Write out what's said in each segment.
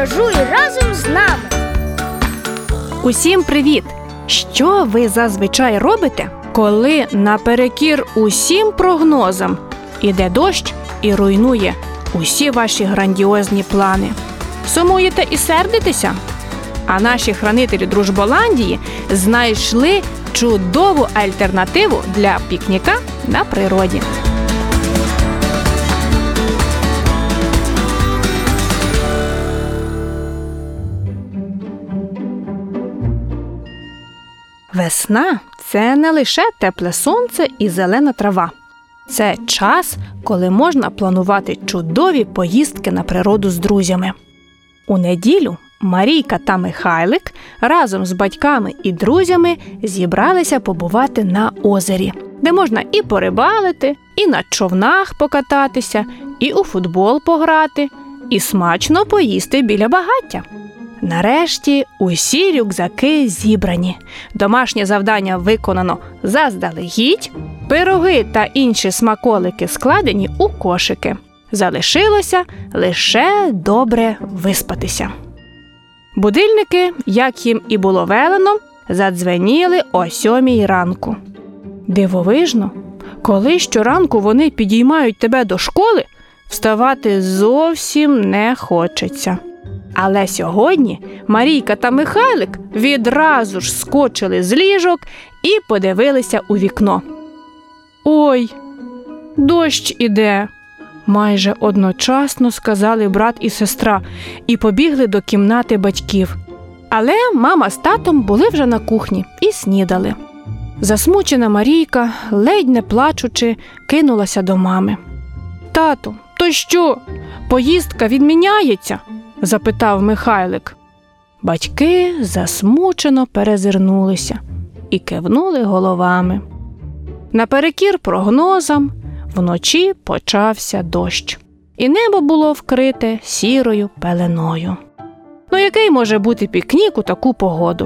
подорожуй разом з нами! Усім привіт! Що ви зазвичай робите, коли наперекір усім прогнозам іде дощ і руйнує усі ваші грандіозні плани? Сумуєте і сердитеся? А наші хранителі Дружболандії знайшли чудову альтернативу для пікніка на природі. Весна – це не лише тепле сонце і зелена трава. Це час, коли можна планувати чудові поїздки на природу з друзями. У неділю Марійка та Михайлик разом з батьками і друзями зібралися побувати на озері, де можна і порибалити, і на човнах покататися, і у футбол пограти, і смачно поїсти біля багаття. Нарешті усі рюкзаки зібрані, домашнє завдання виконано заздалегідь, пироги та інші смаколики складені у кошики. Залишилося лише добре виспатися. Будильники, як їм і було велено, задзвеніли о 7 ранку. Дивовижно, коли щоранку вони підіймають тебе до школи, вставати зовсім не хочеться. Але сьогодні Марійка та Михайлик відразу ж скочили з ліжок і подивилися у вікно. «Ой, дощ іде!» майже одночасно сказали брат і сестра і побігли до кімнати батьків. Але мама з татом були вже на кухні і снідали. Засмучена Марійка, ледь не плачучи, кинулася до мами. «Тату, то що, поїздка відміняється?» – запитав Михайлик. Батьки засмучено перезирнулися і кивнули головами. Наперекір прогнозам вночі почався дощ, і небо було вкрите сірою пеленою. Який може бути пікнік у таку погоду?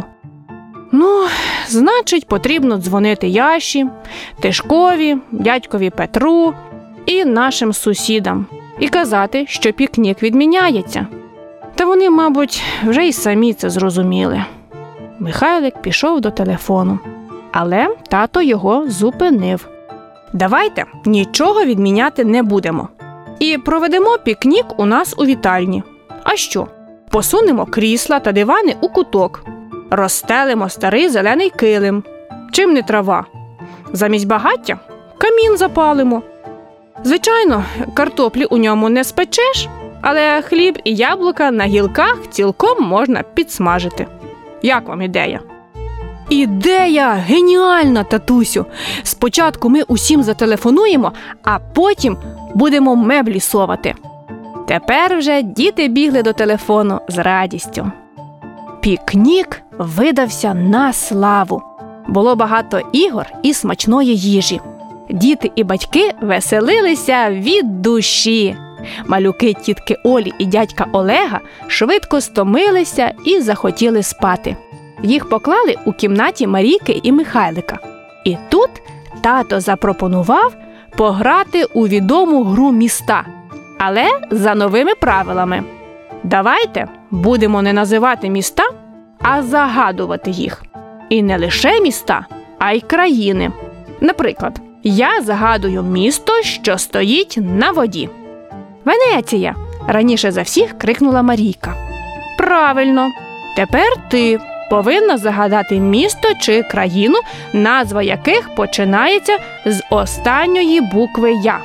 Значить, потрібно дзвонити Яші, Тишкові, дядькові Петру і нашим сусідам і казати, що пікнік відміняється. Та вони, мабуть, вже й самі це зрозуміли. Михайлик пішов до телефону, але тато його зупинив. «Давайте нічого відміняти не будемо. І проведемо пікнік у нас у вітальні. А що? Посунемо крісла та дивани у куток. Розстелимо старий зелений килим. Чим не трава? Замість багаття камін запалимо. Звичайно, картоплі у ньому не спечеш, але хліб і яблука на гілках цілком можна підсмажити. Як вам ідея?» «Ідея геніальна, татусю! Спочатку ми усім зателефонуємо, а потім будемо меблі совати». Тепер вже діти бігли до телефону з радістю. Пікнік видався на славу. Було багато ігор і смачної їжі. Діти і батьки веселилися від душі. Малюки тітки Олі і дядька Олега швидко стомилися і захотіли спати. Їх поклали у кімнаті Марійки і Михайлика. І тут тато запропонував пограти у відому гру «Міста», але за новими правилами. Давайте будемо не називати міста, а загадувати їх. І не лише міста, а й країни. Наприклад, я загадую місто, що стоїть на воді. «Венеція!» – раніше за всіх крикнула Марійка. «Правильно! Тепер ти повинна загадати місто чи країну, назва яких починається з останньої букви «Я».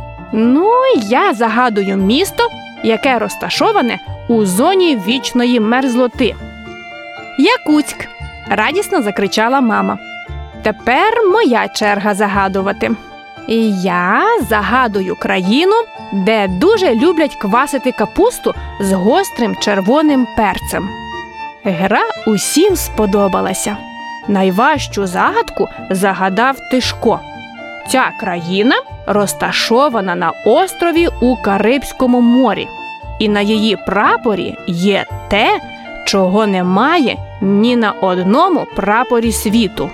Я загадую місто, яке розташоване у зоні вічної мерзлоти». «Якутськ!» – радісно закричала мама. «Тепер моя черга загадувати. І я загадую країну, де дуже люблять квасити капусту з гострим червоним перцем». Гра усім сподобалася. Найважчу загадку загадав Тишко. Ця країна розташована на острові у Карибському морі. І на її прапорі є те, чого немає ні на одному прапорі світу.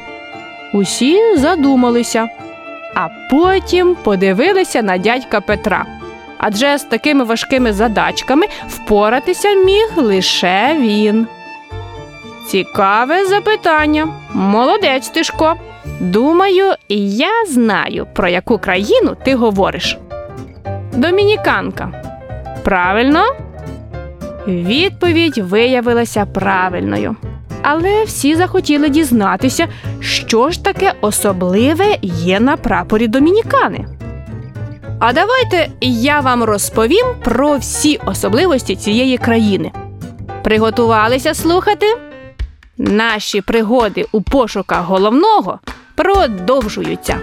Усі задумалися, а потім подивилися на дядька Петра. Адже з такими важкими задачками впоратися міг лише він. Цікаве запитання. Молодець, Тишко. Думаю, я знаю, про яку країну ти говориш. Домініканка. Правильно? Відповідь виявилася правильною. Але всі захотіли дізнатися, що ж таке особливе є на прапорі Домінікани. А давайте я вам розповім про всі особливості цієї країни. Приготувалися слухати? Наші пригоди у пошуках головного продовжуються.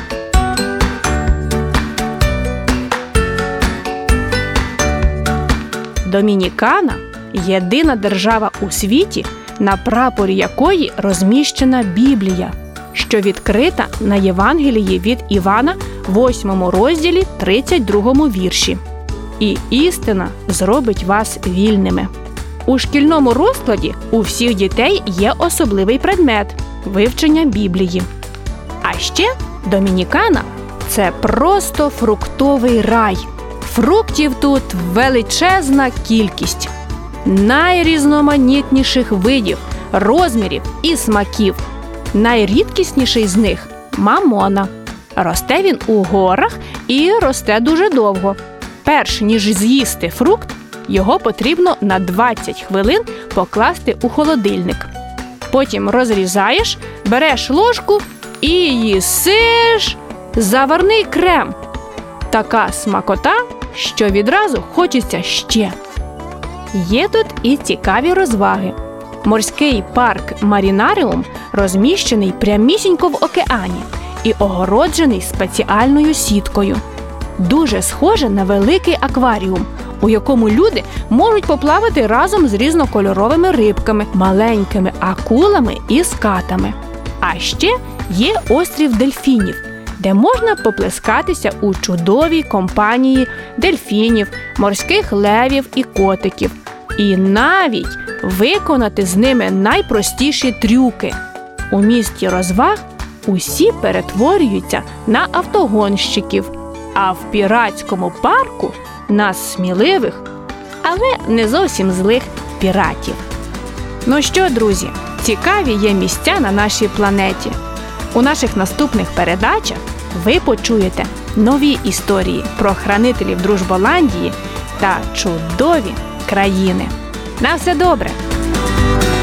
Домінікана – єдина держава у світі, на прапорі якої розміщена Біблія, що відкрита на Євангелії від Івана, 8 розділі, 32 вірші. І істина зробить вас вільними. У шкільному розкладі у всіх дітей є особливий предмет – вивчення Біблії. А ще Домінікана – це просто фруктовий рай. Фруктів тут величезна кількість. Найрізноманітніших видів, розмірів і смаків. Найрідкісніший з них – мамона. Росте він у горах і росте дуже довго. Перш ніж з'їсти фрукт, його потрібно на 20 хвилин покласти у холодильник. Потім розрізаєш, береш ложку і їсиш заварний крем. Така смакота, що відразу хочеться ще. Є тут і цікаві розваги. Морський парк Марінаріум розміщений прямісінько в океані і огороджений спеціальною сіткою. Дуже схоже на великий акваріум, у якому люди можуть поплавати разом з різнокольоровими рибками, маленькими акулами і скатами. А ще є острів дельфінів, де можна поплескатися у чудовій компанії дельфінів, морських левів і котиків. І навіть виконати з ними найпростіші трюки. У місті розваг усі перетворюються на автогонщиків, а в піратському парку – на сміливих, але не зовсім злих піратів. Ну що, друзі, цікаві є місця на нашій планеті. У наших наступних передачах ви почуєте нові історії про хранителів Дружболандії та чудові країни. На все добре!